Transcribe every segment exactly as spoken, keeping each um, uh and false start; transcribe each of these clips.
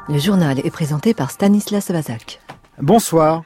Le journal est présenté par Stanislas Vazak. Bonsoir.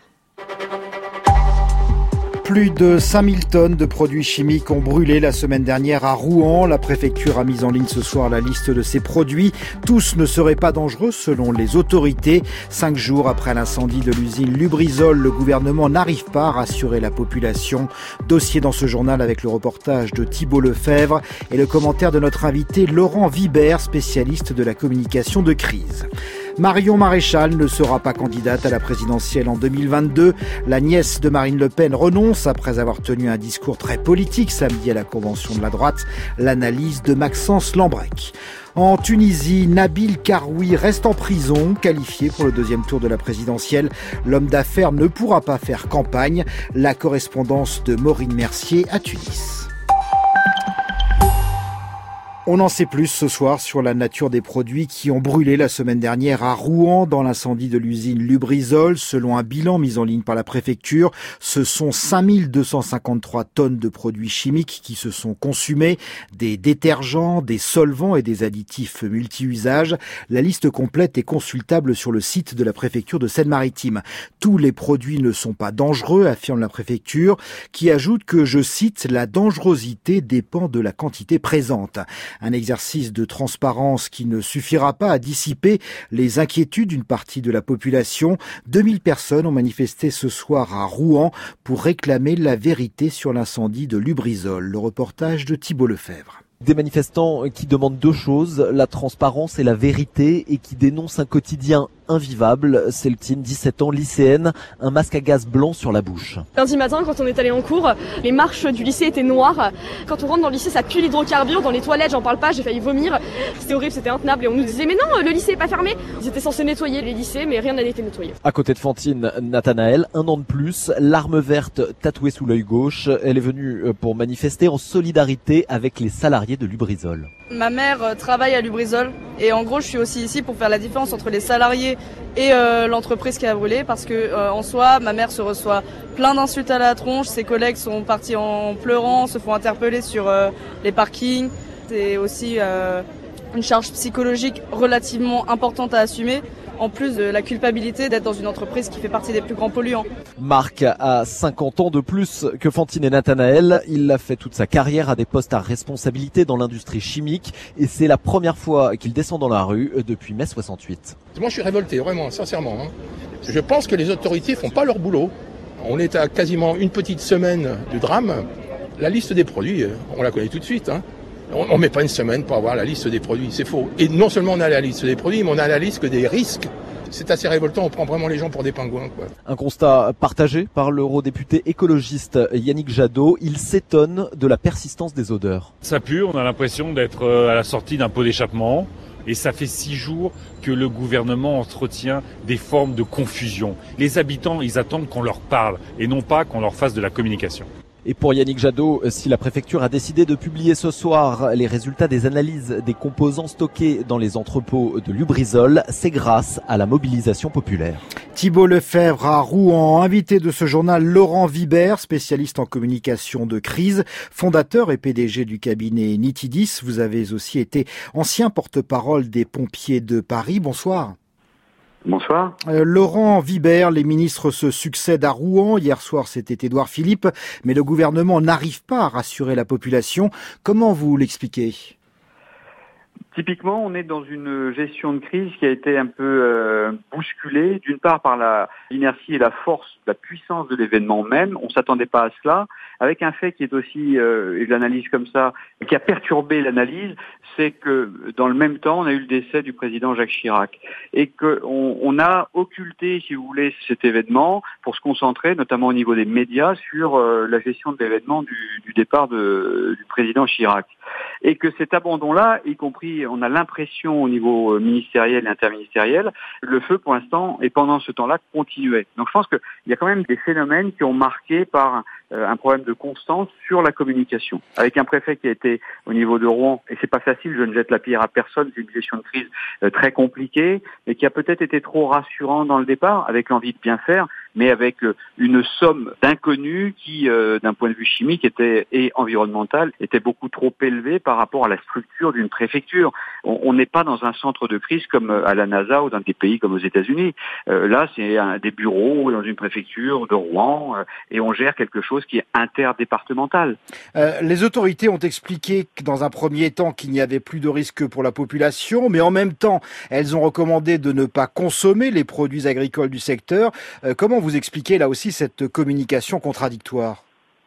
Plus de cinq mille tonnes de produits chimiques ont brûlé la semaine dernière à Rouen. La préfecture a mis en ligne ce soir la liste de ces produits. Tous ne seraient pas dangereux selon les autorités. Cinq jours après l'incendie de l'usine Lubrizol, le gouvernement n'arrive pas à rassurer la population. Dossier dans ce journal avec le reportage de Thibault Lefebvre et le commentaire de notre invité Laurent Vibert, spécialiste de la communication de crise. Marion Maréchal ne sera pas candidate à la présidentielle en deux mille vingt-deux. La nièce de Marine Le Pen renonce après avoir tenu un discours très politique samedi à la convention de la droite. L'analyse de Maxence Lambrec. En Tunisie, Nabil Karoui reste en prison, qualifié pour le deuxième tour de la présidentielle. L'homme d'affaires ne pourra pas faire campagne. La correspondance de Maureen Mercier à Tunis. On en sait plus ce soir sur la nature des produits qui ont brûlé la semaine dernière à Rouen dans l'incendie de l'usine Lubrizol. Selon un bilan mis en ligne par la préfecture, ce sont cinq mille deux cent cinquante-trois tonnes de produits chimiques qui se sont consumés, des détergents, des solvants et des additifs multi-usages. La liste complète est consultable sur le site de la préfecture de Seine-Maritime. Tous les produits ne sont pas dangereux, affirme la préfecture, qui ajoute que, je cite, la dangerosité dépend de la quantité présente. Un exercice de transparence qui ne suffira pas à dissiper les inquiétudes d'une partie de la population. deux mille personnes ont manifesté ce soir à Rouen pour réclamer la vérité sur l'incendie de Lubrizol. Le reportage de Thibault Lefebvre. Des manifestants qui demandent deux choses, la transparence et la vérité, et qui dénoncent un quotidien invivable. Céltine, dix-sept ans, lycéenne, un masque à gaz blanc sur la bouche. Lundi matin, quand on est allé en cours, les marches du lycée étaient noires. Quand on rentre dans le lycée, ça pue l'hydrocarbure. Dans les toilettes, j'en parle pas, j'ai failli vomir. C'était horrible, c'était intenable. Et on nous disait, mais non, le lycée est pas fermé. Ils étaient censés nettoyer les lycées, mais rien n'a été nettoyé. À côté de Fantine, Nathanaël, un an de plus, l'arme verte tatouée sous l'œil gauche. Elle est venue pour manifester en solidarité avec les salariés de Lubrizol. Ma mère travaille à Lubrizol et en gros je suis aussi ici pour faire la différence entre les salariés et euh, l'entreprise qui a brûlé parce que euh, en soi ma mère se reçoit plein d'insultes à la tronche, ses collègues sont partis en pleurant, se font interpeller sur euh, les parkings. C'est aussi euh, une charge psychologique relativement importante à assumer, en plus de la culpabilité d'être dans une entreprise qui fait partie des plus grands polluants. Marc a cinquante ans de plus que Fantine et Nathanaël. Il a fait toute sa carrière à des postes à responsabilité dans l'industrie chimique et c'est la première fois qu'il descend dans la rue depuis mai soixante-huit. Moi je suis révolté, vraiment, sincèrement. Hein. Je pense que les autorités font pas leur boulot. On est à quasiment une petite semaine du drame. La liste des produits, on la connaît tout de suite. Hein. On ne met pas une semaine pour avoir la liste des produits, c'est faux. Et non seulement on a la liste des produits, mais on a la liste des risques. C'est assez révoltant, on prend vraiment les gens pour des pingouins, quoi. Un constat partagé par l'eurodéputé écologiste Yannick Jadot. Il s'étonne de la persistance des odeurs. Ça pue, on a l'impression d'être à la sortie d'un pot d'échappement. Et ça fait six jours que le gouvernement entretient des formes de confusion. Les habitants, ils attendent qu'on leur parle et non pas qu'on leur fasse de la communication. Et pour Yannick Jadot, si la préfecture a décidé de publier ce soir les résultats des analyses des composants stockés dans les entrepôts de Lubrizol, c'est grâce à la mobilisation populaire. Thibault Lefebvre à Rouen, invité de ce journal Laurent Vibert, spécialiste en communication de crise, fondateur et P D G du cabinet Nitidis. Vous avez aussi été ancien porte-parole des pompiers de Paris. Bonsoir. Bonsoir. Euh, Laurent Vibert, les ministres se succèdent à Rouen. Hier soir, c'était Édouard Philippe, mais le gouvernement n'arrive pas à rassurer la population. Comment vous l'expliquez ? Typiquement, on est dans une gestion de crise qui a été un peu euh, bousculée, d'une part par la l'inertie et la force, la puissance de l'événement même. On s'attendait pas à cela. Avec un fait qui est aussi, euh, et je l'analyse comme ça, qui a perturbé l'analyse, c'est que dans le même temps, on a eu le décès du président Jacques Chirac. Et qu'on on a occulté, si vous voulez, cet événement pour se concentrer, notamment au niveau des médias, sur euh, la gestion de l'événement du, du départ de, du président Chirac. Et que cet abandon-là, y compris, on a l'impression au niveau ministériel et interministériel, le feu pour l'instant, et pendant ce temps-là, continuait. Donc je pense qu'il y a quand même des phénomènes qui ont marqué par euh, un problème de constance sur la communication. Avec un préfet qui a été au niveau de Rouen, et c'est pas facile, je ne jette la pierre à personne, c'est une gestion de crise euh, très compliquée, mais qui a peut-être été trop rassurant dans le départ, avec l'envie de bien faire, mais avec une somme d'inconnus qui, euh, d'un point de vue chimique était, et environnemental, était beaucoup trop élevée par rapport à la structure d'une préfecture. On n'est pas dans un centre de crise comme à la NASA ou dans des pays comme aux États-Unis. Euh, là, c'est un, des bureaux dans une préfecture de Rouen euh, et on gère quelque chose qui est interdépartemental. Euh, les autorités ont expliqué que dans un premier temps qu'il n'y avait plus de risque pour la population, mais en même temps, elles ont recommandé de ne pas consommer les produits agricoles du secteur. Euh, comment vous expliquez là aussi cette communication contradictoire ?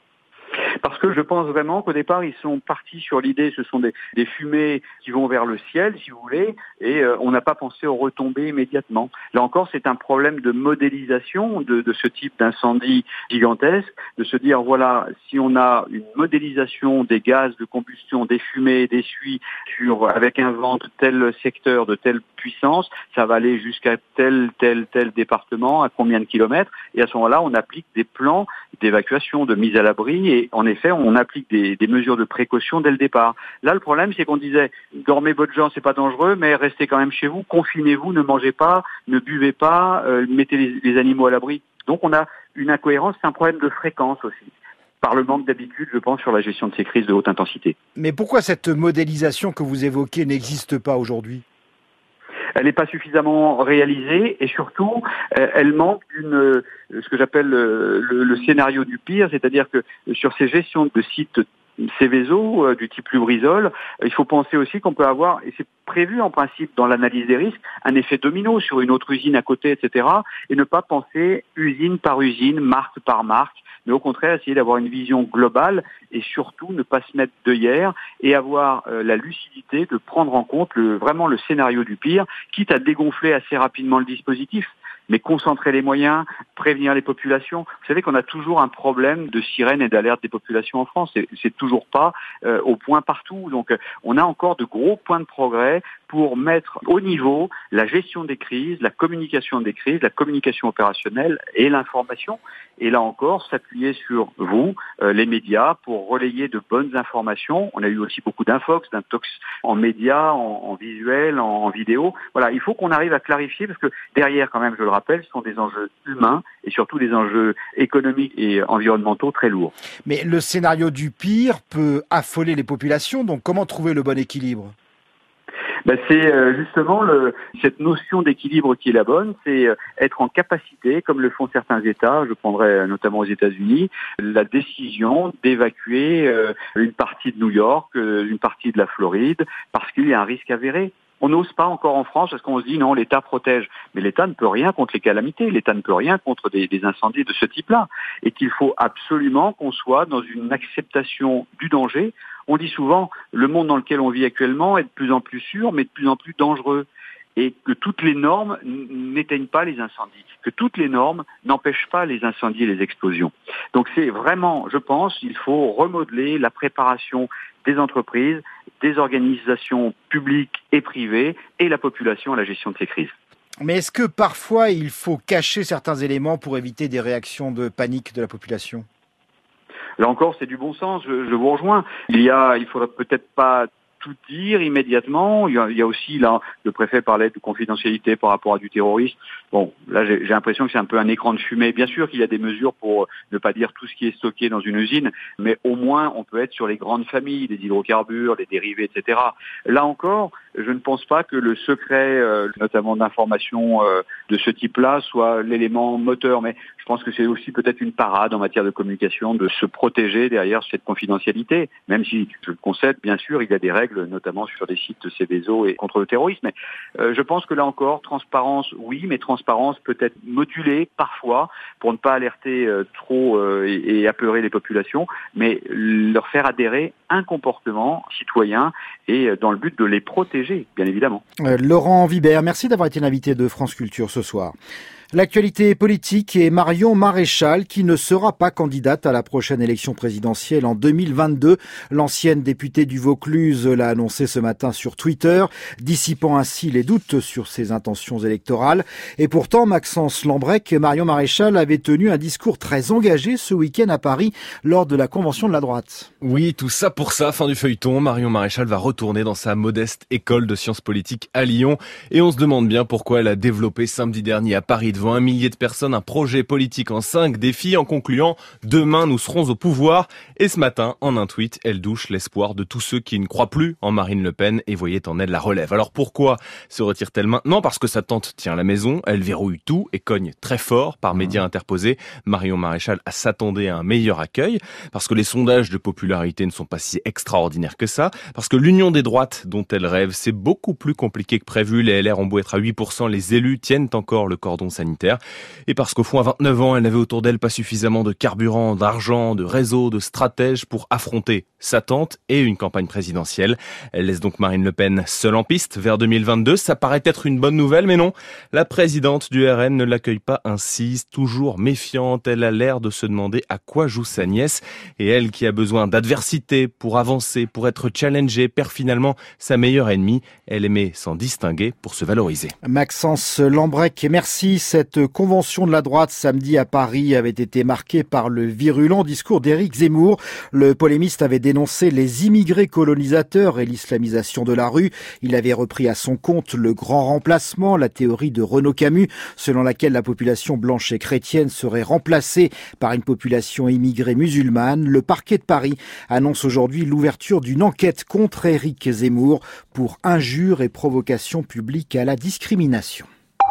Parce que je pense vraiment qu'au départ, ils sont partis sur l'idée, ce sont des, des fumées qui vont vers le ciel, si vous voulez, et euh, on n'a pas pensé aux retombées immédiatement. Là encore, c'est un problème de modélisation de, de ce type d'incendie gigantesque, de se dire, voilà, si on a une modélisation des gaz de combustion, des fumées, des suies, sur, avec un vent de tel secteur, de telle puissance, ça va aller jusqu'à tel, tel, tel département, à combien de kilomètres, et à ce moment-là, on applique des plans d'évacuation, de mise à l'abri, et en effet, on applique des, des mesures de précaution dès le départ. Là, le problème, c'est qu'on disait, dormez votre gens, c'est pas dangereux, mais restez quand même chez vous, confinez-vous, ne mangez pas, ne buvez pas, euh, mettez les, les animaux à l'abri. Donc, on a une incohérence, c'est un problème de fréquence aussi, par le manque d'habitude, je pense, sur la gestion de ces crises de haute intensité. Mais pourquoi cette modélisation que vous évoquez n'existe pas aujourd'hui ? Elle n'est pas suffisamment réalisée et surtout, elle manque d'une, ce que j'appelle le, le scénario du pire, c'est-à-dire que sur ces gestions de sites Seveso, du type Lubrizol, il faut penser aussi qu'on peut avoir, et c'est prévu en principe dans l'analyse des risques, un effet domino sur une autre usine à côté, et cetera, et ne pas penser usine par usine, marque par marque, mais au contraire essayer d'avoir une vision globale et surtout ne pas se mettre d'œillères et avoir euh, la lucidité de prendre en compte le, vraiment le scénario du pire, quitte à dégonfler assez rapidement le dispositif, mais concentrer les moyens, prévenir les populations. Vous savez qu'on a toujours un problème de sirène et d'alerte des populations en France, c'est, c'est toujours pas euh, au point partout, donc euh, on a encore de gros points de progrès pour mettre au niveau la gestion des crises, la communication des crises, la communication opérationnelle et l'information. Et là encore, s'appuyer sur vous, euh, les médias, pour relayer de bonnes informations. On a eu aussi beaucoup d'infox, d'intox en médias, en, en visuel, en, en vidéo. Voilà, il faut qu'on arrive à clarifier parce que derrière, quand même, je le rappelle, ce sont des enjeux humains et surtout des enjeux économiques et environnementaux très lourds. Mais le scénario du pire peut affoler les populations, donc comment trouver le bon équilibre ? Ben c'est justement le, cette notion d'équilibre qui est la bonne, c'est être en capacité, comme le font certains États, je prendrai notamment aux États-Unis, la décision d'évacuer une partie de New York, une partie de la Floride, parce qu'il y a un risque avéré. On n'ose pas encore en France parce qu'on se dit non, l'État protège. Mais l'État ne peut rien contre les calamités, l'État ne peut rien contre des, des incendies de ce type-là. Et qu'il faut absolument qu'on soit dans une acceptation du danger. On dit souvent, le monde dans lequel on vit actuellement est de plus en plus sûr, mais de plus en plus dangereux. Et que toutes les normes n'éteignent pas les incendies, que toutes les normes n'empêchent pas les incendies et les explosions. Donc c'est vraiment, je pense, il faut remodeler la préparation des entreprises, des organisations publiques et privées et la population à la gestion de ces crises. Mais est-ce que parfois il faut cacher certains éléments pour éviter des réactions de panique de la population ? Là encore, c'est du bon sens, je, je vous rejoins. Il y a, il faudrait peut-être pas tout dire immédiatement. Il y a, il y a aussi, là, le préfet parlait de confidentialité par rapport à du terrorisme. Bon, là, j'ai, j'ai l'impression que c'est un peu un écran de fumée. Bien sûr qu'il y a des mesures pour ne pas dire tout ce qui est stocké dans une usine, mais au moins, on peut être sur les grandes familles, les hydrocarbures, les dérivés, et cetera. Là encore, je ne pense pas que le secret, euh, notamment d'informations euh, de ce type-là, soit l'élément moteur, mais je pense que c'est aussi peut-être une parade en matière de communication de se protéger derrière cette confidentialité, même si, je le concède, bien sûr, il y a des règles, notamment sur des sites Seveso et contre le terrorisme, mais euh, je pense que là encore, transparence, oui, mais transparence peut-être modulée parfois pour ne pas alerter euh, trop euh, et, et apeurer les populations, mais leur faire adhérer un comportement citoyen et euh, dans le but de les protéger, bien évidemment. Euh, Laurent Vibert, merci d'avoir été l'invité de France Culture ce soir. L'actualité politique est Marion Maréchal qui ne sera pas candidate à la prochaine élection présidentielle en deux mille vingt-deux. L'ancienne députée du Vaucluse l'a annoncé ce matin sur Twitter, dissipant ainsi les doutes sur ses intentions électorales. Et pourtant, Maxence Lambrec, Marion Maréchal avait tenu un discours très engagé ce week-end à Paris lors de la convention de la droite. Oui, tout ça pour ça, fin du feuilleton. Marion Maréchal va retourner dans sa modeste école de sciences politiques à Lyon. Et on se demande bien pourquoi elle a développé samedi dernier à Paris devant un millier de personnes un projet politique en cinq défis en concluant « Demain, nous serons au pouvoir ». Et ce matin, en un tweet, elle douche l'espoir de tous ceux qui ne croient plus en Marine Le Pen et voyaient en elle la relève. Alors pourquoi se retire-t-elle maintenant ? Parce que sa tante tient la maison, elle verrouille tout et cogne très fort par médias interposés. Marion Maréchal s'attendait à un meilleur accueil, parce que les sondages de popularité ne sont pas si extraordinaires que ça, parce que l'union des droites dont elle rêve, c'est beaucoup plus compliqué que prévu. Les L R ont beau être à huit pour cent, les élus tiennent encore le cordon sanitaire. Et parce qu'au fond, à vingt-neuf ans, elle n'avait autour d'elle pas suffisamment de carburant, d'argent, de réseau, de stratèges pour affronter sa tante et une campagne présidentielle. Elle laisse donc Marine Le Pen seule en piste vers deux mille vingt-deux. Ça paraît être une bonne nouvelle, mais non. La présidente du R N ne l'accueille pas ainsi, toujours méfiante. Elle a l'air de se demander à quoi joue sa nièce. Et elle, qui a besoin d'adversité pour avancer, pour être challengée, perd finalement sa meilleure ennemie. Elle aimait s'en distinguer pour se valoriser. Maxence Lambrec, merci. Cette convention de la droite samedi à Paris avait été marquée par le virulent discours d'Éric Zemmour. Le polémiste avait dénoncé les immigrés colonisateurs et l'islamisation de la rue. Il avait repris à son compte le grand remplacement, la théorie de Renaud Camus, selon laquelle la population blanche et chrétienne serait remplacée par une population immigrée musulmane. Le parquet de Paris annonce aujourd'hui l'ouverture d'une enquête contre Éric Zemmour pour injures et provocation publique à la discrimination.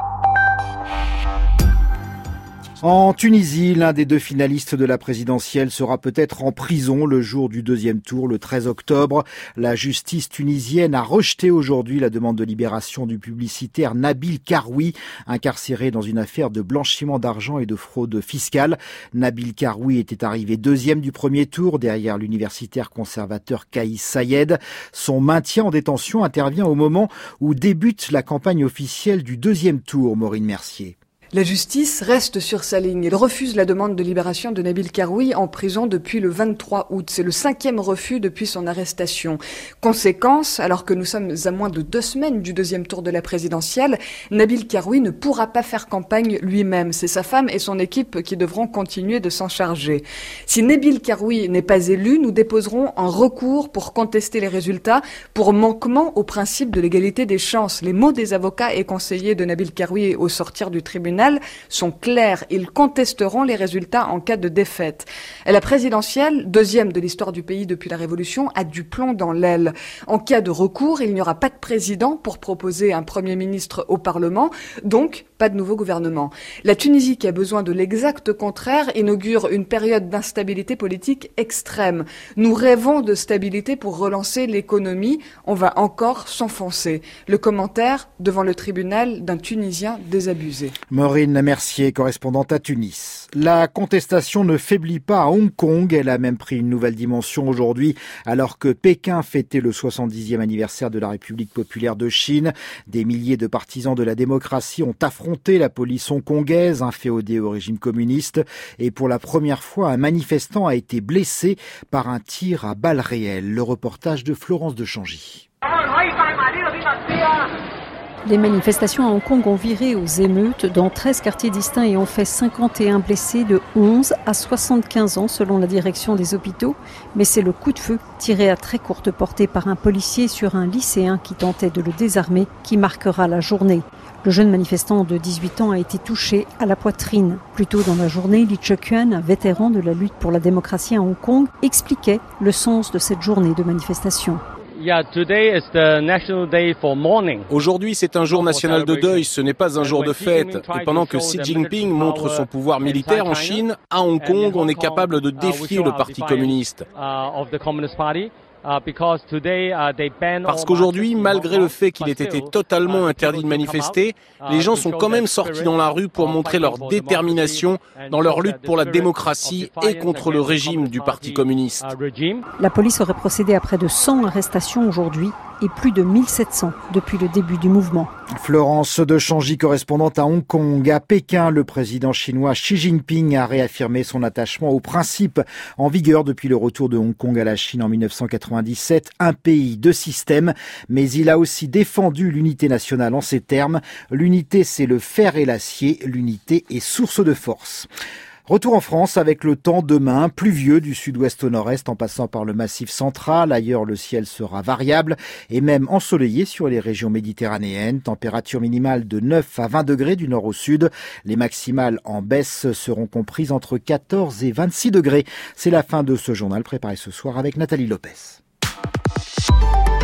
En Tunisie, l'un des deux finalistes de la présidentielle sera peut-être en prison le jour du deuxième tour, le treize octobre. La justice tunisienne a rejeté aujourd'hui la demande de libération du publicitaire Nabil Karoui, incarcéré dans une affaire de blanchiment d'argent et de fraude fiscale. Nabil Karoui était arrivé deuxième du premier tour, derrière l'universitaire conservateur Kaïs Sayed. Son maintien en détention intervient au moment où débute la campagne officielle du deuxième tour, Maureen Mercier. La justice reste sur sa ligne. Il refuse la demande de libération de Nabil Karoui en prison depuis le vingt-trois août. C'est le cinquième refus depuis son arrestation. Conséquence, alors que nous sommes à moins de deux semaines du deuxième tour de la présidentielle, Nabil Karoui ne pourra pas faire campagne lui-même. C'est sa femme et son équipe qui devront continuer de s'en charger. Si Nabil Karoui n'est pas élu, nous déposerons un recours pour contester les résultats pour manquement au principe de l'égalité des chances. Les mots des avocats et conseillers de Nabil Karoui au sortir du tribunal sont clairs. Ils contesteront les résultats en cas de défaite. La présidentielle, deuxième de l'histoire du pays depuis la Révolution, a du plomb dans l'aile. En cas de recours, il n'y aura pas de président pour proposer un Premier ministre au Parlement, donc pas de nouveau gouvernement. La Tunisie, qui a besoin de l'exact contraire, inaugure une période d'instabilité politique extrême. Nous rêvons de stabilité pour relancer l'économie. On va encore s'enfoncer. Le commentaire devant le tribunal d'un Tunisien désabusé. Maureen Mercier, correspondante à Tunis. La contestation ne faiblit pas à Hong Kong. Elle a même pris une nouvelle dimension aujourd'hui, alors que Pékin fêtait le soixante-dixième anniversaire de la République populaire de Chine. Des milliers de partisans de la démocratie ont affronté la police hongkongaise, inféodée au régime communiste. Et pour la première fois, un manifestant a été blessé par un tir à balles réelles. Le reportage de Florence de Changy. Les manifestations à Hong Kong ont viré aux émeutes dans treize quartiers distincts et ont fait cinquante et un blessés de onze à soixante-quinze ans selon la direction des hôpitaux. Mais c'est le coup de feu tiré à très courte portée par un policier sur un lycéen qui tentait de le désarmer qui marquera la journée. Le jeune manifestant de dix-huit ans a été touché à la poitrine. Plus tôt dans la journée, Lee Chuk-yuan, un vétéran de la lutte pour la démocratie à Hong Kong, expliquait le sens de cette journée de manifestation. Aujourd'hui, c'est un jour national de deuil, ce n'est pas un jour de fête. Et pendant que Xi Jinping montre son pouvoir militaire en Chine, à Hong Kong, on est capable de défier le Parti communiste. Parce qu'aujourd'hui, malgré le fait qu'il ait été totalement interdit de manifester, les gens sont quand même sortis dans la rue pour montrer leur détermination dans leur lutte pour la démocratie et contre le régime du Parti communiste. La police aurait procédé à près de cent arrestations aujourd'hui et plus de mille sept cents depuis le début du mouvement. Florence de Changy, correspondante à Hong Kong. À Pékin, le président chinois Xi Jinping a réaffirmé son attachement aux principes en vigueur depuis le retour de Hong Kong à la Chine en mille neuf cent quatre-vingt-dix-sept, un pays, deux systèmes. Mais il a aussi défendu l'unité nationale en ces termes. L'unité, c'est le fer et l'acier. L'unité est source de force. Retour en France avec le temps demain, pluvieux du sud-ouest au nord-est en passant par le massif central. Ailleurs, le ciel sera variable et même ensoleillé sur les régions méditerranéennes. Température minimale de neuf à vingt degrés du nord au sud. Les maximales en baisse seront comprises entre quatorze et vingt-six degrés. C'est la fin de ce journal préparé ce soir avec Nathalie Lopez.